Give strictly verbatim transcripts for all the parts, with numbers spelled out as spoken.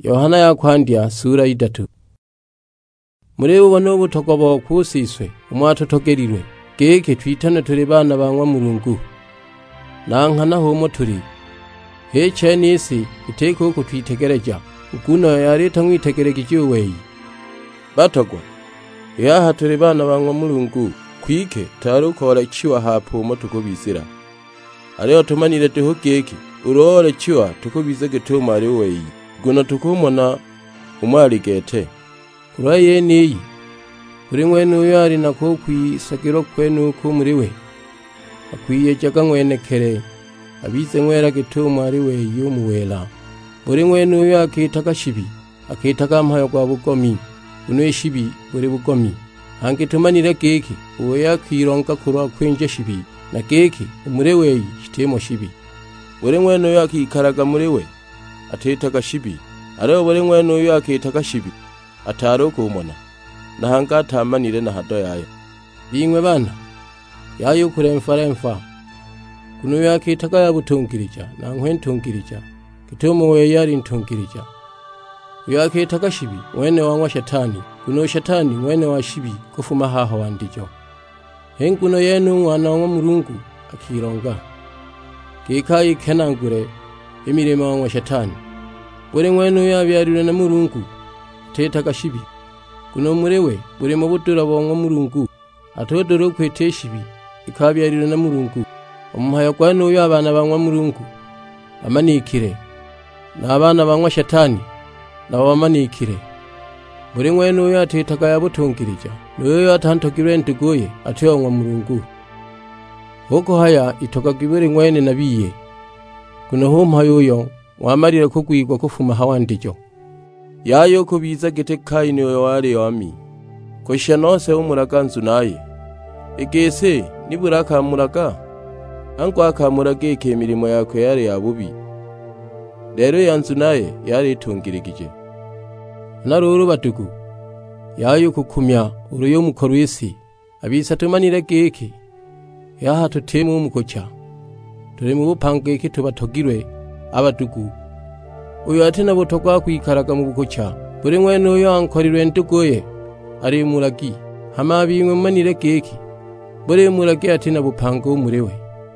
Yohana yakwandya sura idatu. Muri ubu n'ubutokobo kusiswe umwatotogerirwe geke twitana turi bana bangwa Mulungu nanka naho turi hece nisi iteko ko twitegereja ukuno yareta mwitegereje weyi batogwa yaha turi bana bangwa Mulungu kwike tarukora ciwa hapo mo tukubizira ariyo tumanire tuhugeke urore ciwa tukubize getuma ari weyi guno tukumona umwari gete kuraye niyi kuri mwene uyo ari nako kwisagiro kwenu ko muri we akwiye jaga mwenekere abize mwera getuma ari we yumuwela buri mwene uyo akitaka shibi akitaka mpayo kwa bugomi uno shibi buri bugomi hange tumanire geke uwo yakwironka kurwa kwenje shibi na geke umure we kitemo shibi buri mwene uyo akikaraga muri we atitaka shibi ariyo buri mwene uyo akitaka shibi ataro kumona nahanga atamanire na hado yayo bimwe bana yayo kuremfaremfa kuno yakitaka yabutungirija nankwe ntungirija kitomo we yari ntungirija yakitaka shibi mwene wangwa shetani kuno shetani mwene wa shibi kufuma haho wandijo henguno yenu mwana wa Mulungu akironga kikayi kenangure imirimo wangwa shetani buri mwene yabyarire na Mulungu tetaka shibi kuno murewe buri mu budura bongwa Mulungu atodoro kwete shibi ikabyarira na Mulungu umuhayo kwano uyo abana bangwa Mulungu amanikire na abana bangwa shetani na bamanikire buri mwene uyo atetaka yabutungirija niyo atantokire ntugoye ateyongwa Mulungu hoko haya itoka gibere mwene nabiye kuno hompayo uyo wamarira kugwigwa kufuma hawandijo yayo kubiza gete kaini yo wari yami kosha nose umuraga nzu naye egese niburaka muraga anko akamurage ke mirimo yako yari yabubi rero yanzu naye yari itungirigije naruru batugu yayo kukumya uruyo mukorwisi abisa tumanire geke yaha tutemu mukocha turi mu bupangeke tubatogirwe abatugu uyo ati nabo tokwa kwikaraga mu bukocha buri mwene uyo ankorirwe ntugoye ari muragi hama bimwe manire geke buri muragi ati nabo pango murewe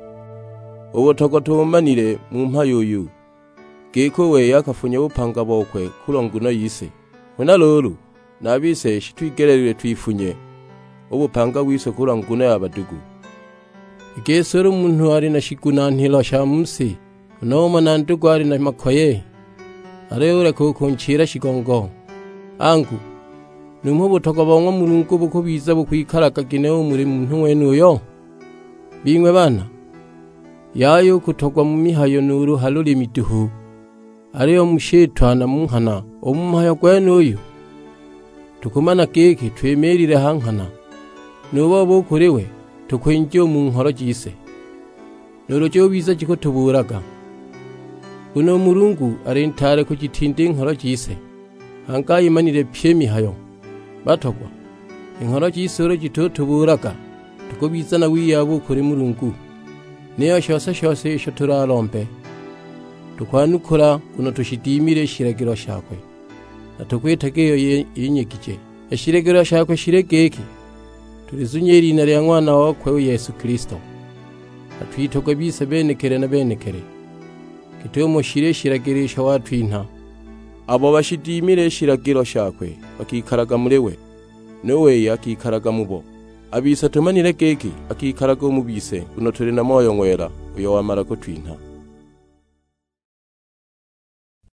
ubo toko tumanire mu mpayoyu geko we yakafunye bupanga bokwe kuronguno yise wena lolu nabise shitwigererere twifunye ubupanga wise kuronguno yabadugu gesoro umuntu ari na shikuna ntilo shamusi noma nandugo ari na makoye areure ko kunchira shigongo angu numho butoko bongwa Mulungu bukubiza bukwikaraga gineho muri muntu wene uyo bimwe bana yayo kutogwa mu mihayo nuru haluri miduhu ariyo mushetwana munkana omuhayo kwene uyo tukumana geke twemerire hankana nubo bokorewe tukwinjyo mu nkoro jise norojo biza jiko tuburaga uno Mulungu arentare ku gitinde inkoro jise hanga imanire pyemi hayo batogwa inkoro jisoro gitotuburaga tukobizana wiyabo kuri Mulungu niyo shose shose isho turarombe tukwanukura kuno tushidimire shiragiro shakwe natukwetegeyo yinyekije eshiragiro shakwe shiregeke turizunyeri na ya mwana wakwe Yesu Kristo atwitogwe bise benekere na benekere kitomo shire shiragirisha watwinta abo bashidimire shiragiro shakwe bakikaraga murewe nowe yakikaraga mubo abisa tumanire geke akikaraga umubise kuno turi na moyo ngwera uyo wamara ko twinta